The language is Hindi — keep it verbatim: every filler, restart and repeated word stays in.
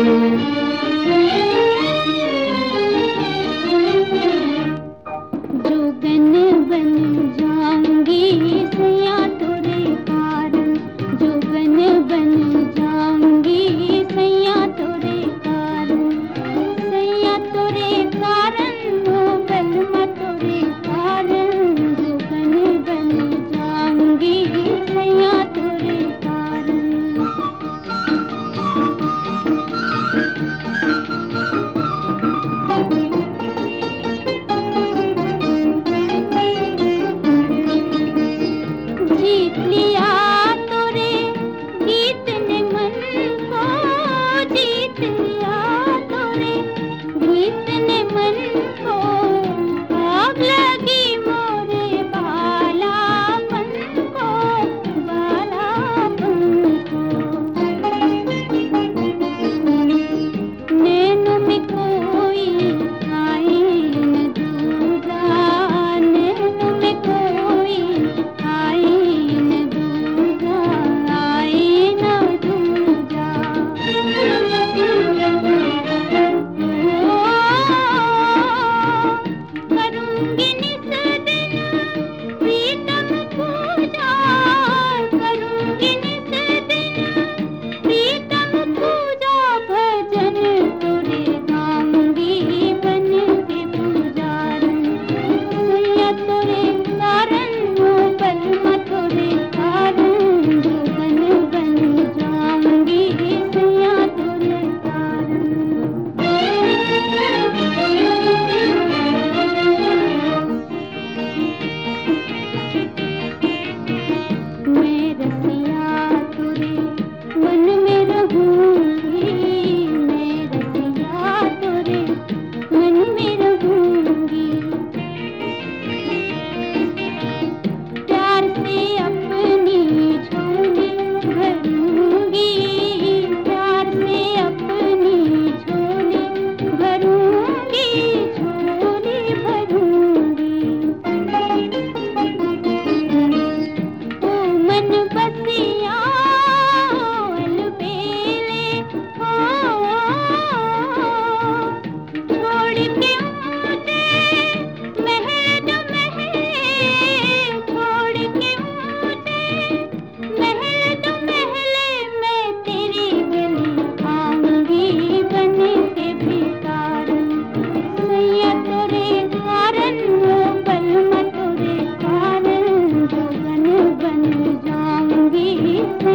जोगन बन जाऊंगी सैया तोरे कारण, जोगन बन जाऊंगी सैया तोरे कारण, सैया तोरे कारण वो बलमा तोरे कारण, जोगन बन जाऊंगी सैया तोरे कारण। जीत लिया तोरे गीत ने मन को, जीत लिया तोरे गीत ने मन को, आग लगी मोरे बालापन को, बालापन को। नैनों में कोई आए न दूजा, नैनों में कोई आए न दूजा, आए न दूजा। करूंगी नित दिन प्रीतम पूजा, करूंगी नित दिन प्रीतम पूजा, भजन तोरे गाऊंगी बन के पुजारन, सैया तोरे कारण वो बलमा तोरे कारण, जोगन बन जाऊंगी सैया तोरे कारण। मैं रसिया तोरे मन में रहूंगी, मैं रसिया तोरे मन में रहूंगी, प्यार से अपनी झोली भरूंगी, प्यार से अपनी झोली भरूंगी, झोली भरूंगी। ओ मन बसिया अलबेले हो, छोड़ के मुझे महल दो महले, छोड़ के मुझे महल दो महले, मैं तेरी गली आऊंगी बन के भिखारन, सैया तोरे कारण वो बलमा तोरे कारण, जोगन बन जाऊंगी।